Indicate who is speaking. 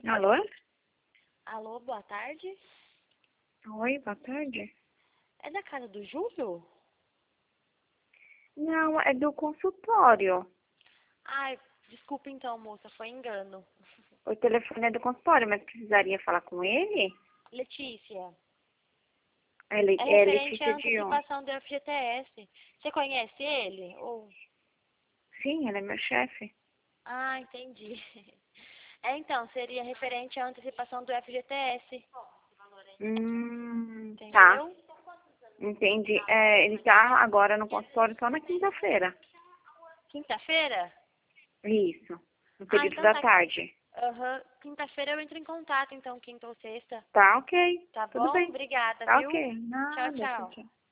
Speaker 1: Alô?
Speaker 2: Alô, boa tarde.
Speaker 1: Oi, boa tarde.
Speaker 2: É da casa do Júlio?
Speaker 1: Não, é do consultório.
Speaker 2: Ai, desculpa então, moça, foi engano.
Speaker 1: O telefone é do consultório, mas precisaria falar com ele?
Speaker 2: Letícia,
Speaker 1: Ele
Speaker 2: é
Speaker 1: é
Speaker 2: referente à
Speaker 1: Letícia de onde?
Speaker 2: antecipação do FGTS. Você conhece ele? Ou...
Speaker 1: Sim, ele é meu chefe.
Speaker 2: Ah, entendi. Então, seria referente à antecipação do FGTS,
Speaker 1: Tá.
Speaker 2: entendeu?
Speaker 1: Entendi. Ele tá agora no consultório só na quinta-feira.
Speaker 2: Quinta-feira?
Speaker 1: Isso. No
Speaker 2: Ah,
Speaker 1: período
Speaker 2: então
Speaker 1: da
Speaker 2: tá.
Speaker 1: tarde.
Speaker 2: Aham. Quinta-feira eu entro em contato, então, quinta ou sexta.
Speaker 1: Tá ok.
Speaker 2: Tá
Speaker 1: Tudo
Speaker 2: bom?
Speaker 1: bem.
Speaker 2: Obrigada,
Speaker 1: Tá
Speaker 2: viu?
Speaker 1: ok.
Speaker 2: Tchau,
Speaker 1: Nada, tchau,
Speaker 2: tchau.
Speaker 1: tchau.